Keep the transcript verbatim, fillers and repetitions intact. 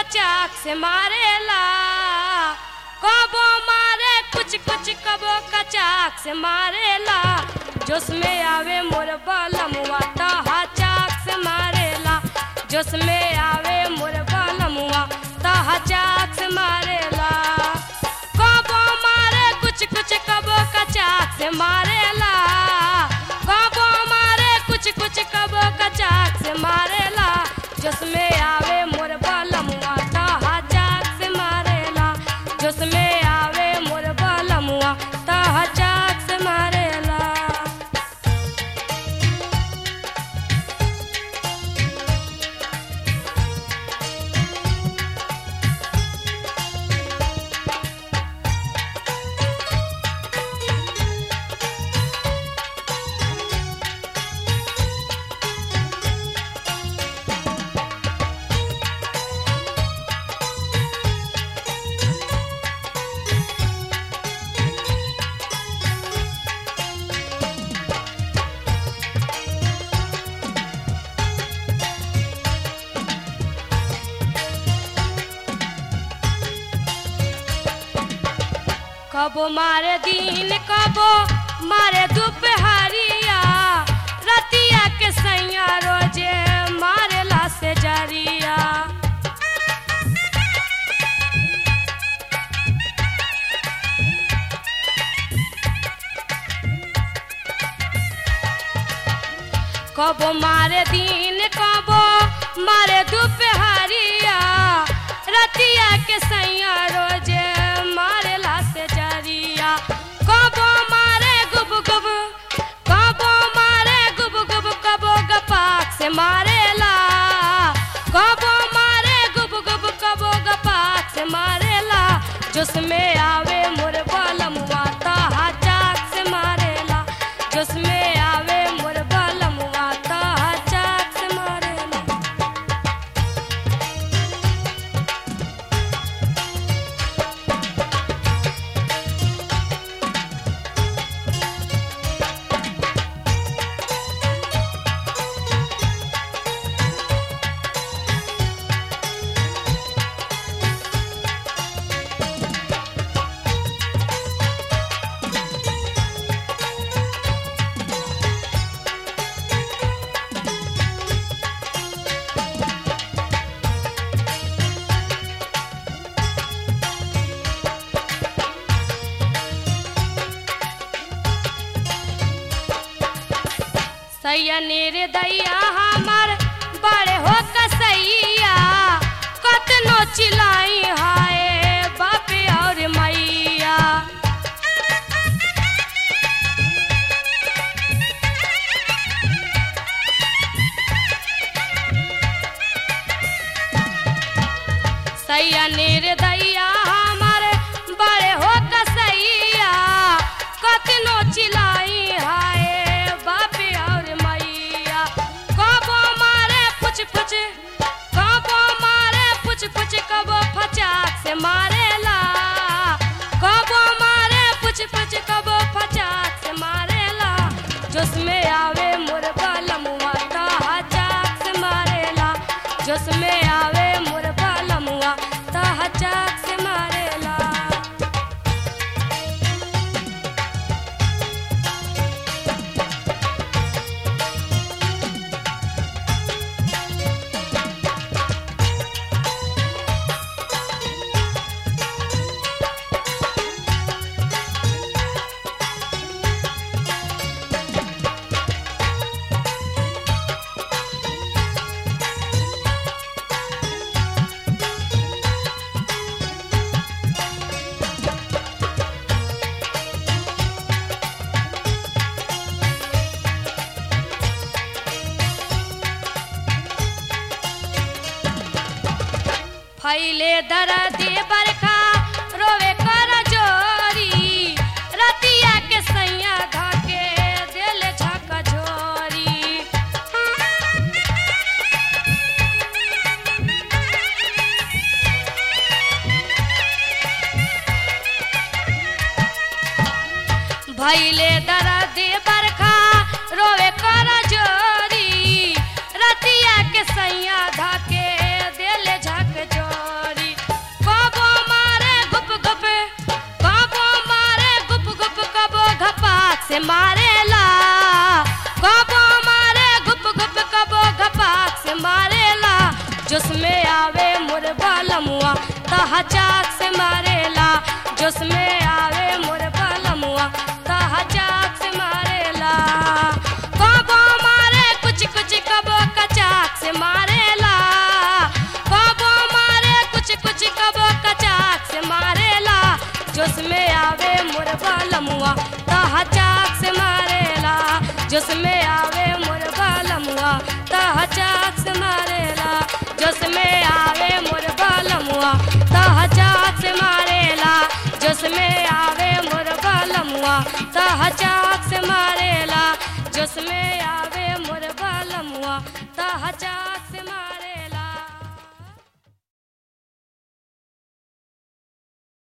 कचाक से मारेला, कबो मारे कुछ कुछ कबो कचाक से मारेला, जोश में आवे मोर बलमुआ त हचाक से मारेला, जोश में आवे मोर बलमुआ त हचाक से मारेला, कबो मारे कुछ कुछ कबो कचाक से मारेला, कबो मारे कुछ कुछ कबो कचाक से मारेला, जोश में आवे मोर बलमुआ त हचाक से मारेला, जोश में आवे मोर बलमुआ त हचाक से मारेला। कबो मारे दिन कबो मारे दोपहरिया, रतिया के सैया रोजे मारेला से जरिया, कबो मारे दिन कबो मारे दोपहरिया, रतिया के सैया रोजे मारेला से जरिया, कबो मारे गुब गुब कबो मारे गुब गुब कबो गपाक से मारेला, कबो मारे गुब गुब कबो गपाक से मारेला, जोश में आवे मोर बलमुआ त हचाक से मारेला, जोश में आवे मोर बलमुआ त हचाक से मारेला। सैया नेरे दैया हमर बड़े हो कसैया, कतनो चिलाई हाय बापे और मैया, सैया नेरे दैया हमर बड़े हो कसैया, कतनो चिलाई हाय बापे और मैया, कबो मारे पुछ पुछ कबो मारे पुछ पुछ कबो फचाक से मारेला, कबो मारे पुछ पुछ कबो फचाक से मारेला, जोश में आवे मोर बलमुआ त हचाक से मारेला, जोश में आवे मोर बलमुआ त हचाक से मारेला। फैले दर्दी बरखा रोवे कर जोरी, रतिया के सैया धके दिल झक झोरी, भैले दर्दी बरखा रोवे कर जोरी, रतिया के सैया धके दिल झक झोरी। जोसमें आवे मोर बलमुआ तहा चाक से मारेला जोसमें आवे मोर बलमुआ तहा चाक से मारेला कबो मारे कुछ कुछ कबो कचाक से मारेला कबो मारे कुछ कुछ कबो कचाक से मारेला जोसमें आवे मोर बलमुआ तहा चाक से मारेला जोसमें आवे मोर बलमुआ तहा चाक से मारेला जोसमें आवे मोर बलमुआ तहा चाक से मारेला जोसमें आवे मोर बलमुआ तहा चाक से मारेला जोसमें आवे मोर बलमुआ तहा चाक से मारेला।